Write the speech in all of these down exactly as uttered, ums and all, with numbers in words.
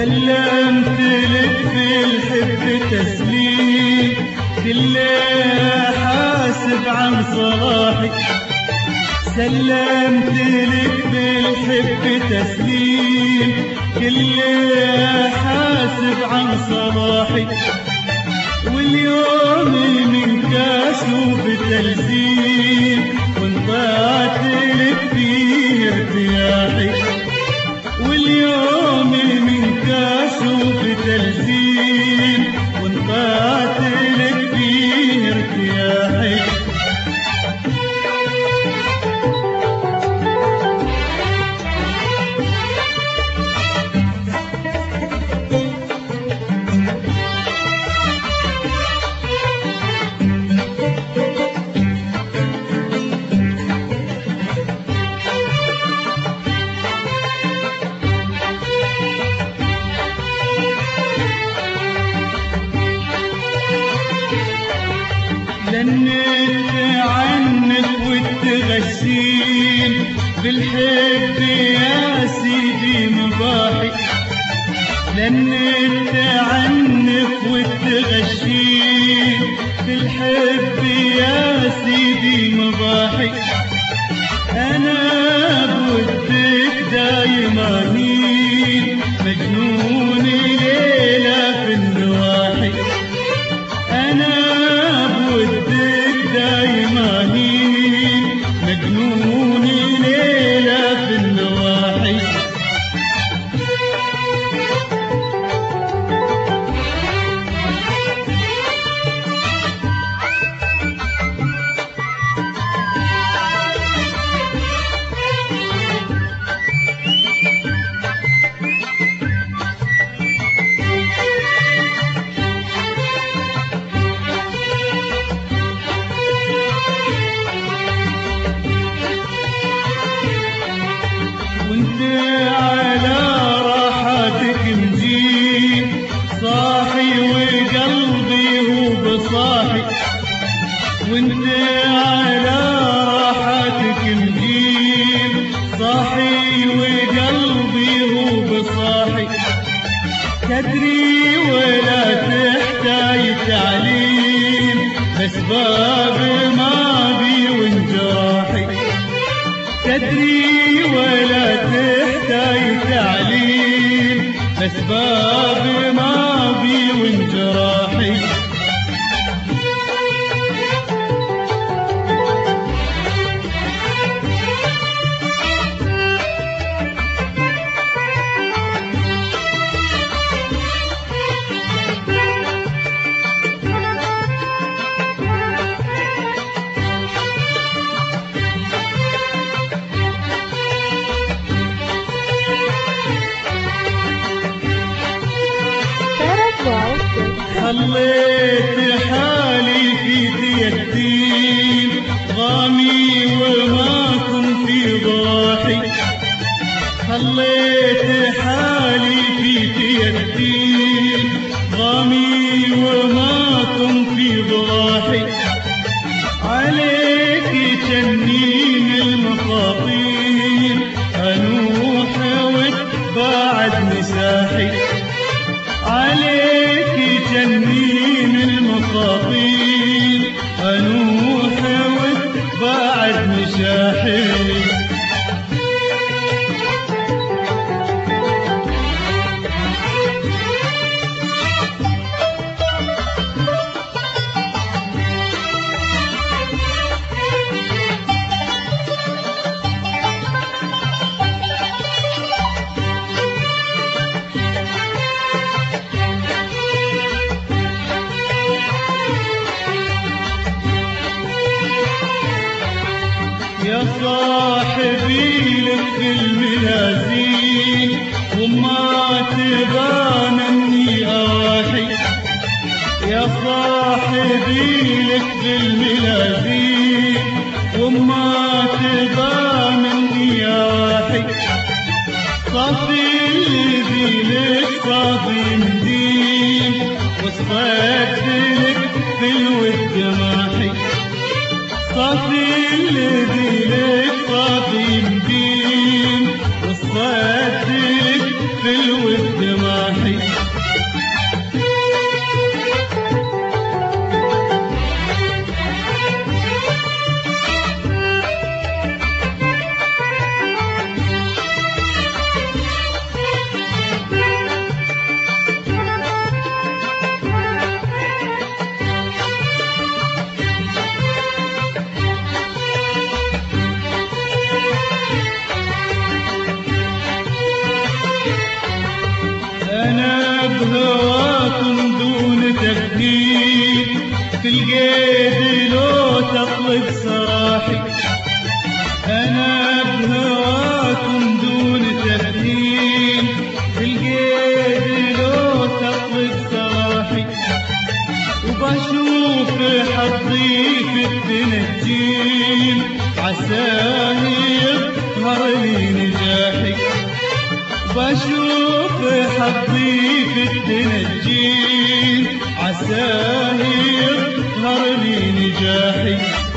سلمت لك بالحب تسليم كل حاسب عن صلاحك. سلمت لك بالحب تسليم كل حاسب عن صلاحك. واليوم منك اشوف تلزيم وانطلعت لك فيه ارتياحك. واليوم منك اشوف تلزيم وانطلعت لك فيه ارتياحك. لنيت عنك وتغشين بالحب يا سيدي مباحك. لنيت عنك وتغشين بالحب يا سيدي مباحك. أنا بودك دايما هين مجنون ليلة في النواحي. أنا دايما هين مجنون ليلة في النواحي. وانت على راحتك مجيب صاحي وقلبي هو بصاحي. وانت على راحتك مجيب صاحي وقلبي هو بصاحي. تدري ولا تحتاج تعليم أسباب ماضي وانجراحي. تدري ولا تحتاج تعليم أسباب ماضي وانجراحي. خليت حالي في يدين غامي وما كنت في ضاحي. خليت حالي في يدين غامي وما كنت في ضاحي. عليك تنين المخاطير أنوح وتباعد مساحي. عليك تنين المخاطير أنوح وتباعد مساحي. يا صاحبي لك الملازين وما تبان اني اواحي. يا صاحبي لك الملازين وما تبان اني اواحي. صافي الذي لك صافي مدين وصفات لك في الود ماحي. صافي الذي لك صافي مدين وصفات لك في الود ماحي. عساه يظهر لي نجاحي بشوف حظي في التنجين عساه يظهر لي نجاحي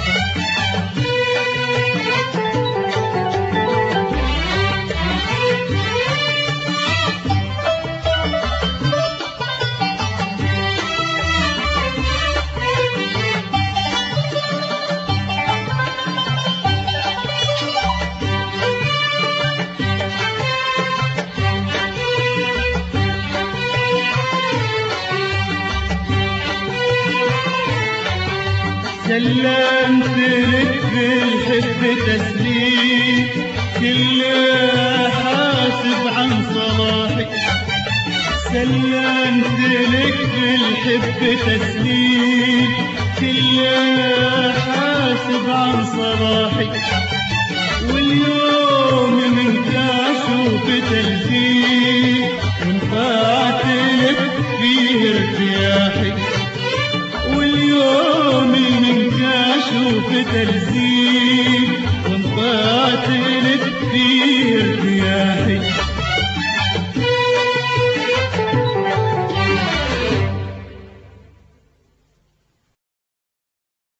سلمت لك بالحب تسليم كل حاسب عن صلاحك سلمت لك بالحب تسليم كل حاسب عن صلاحك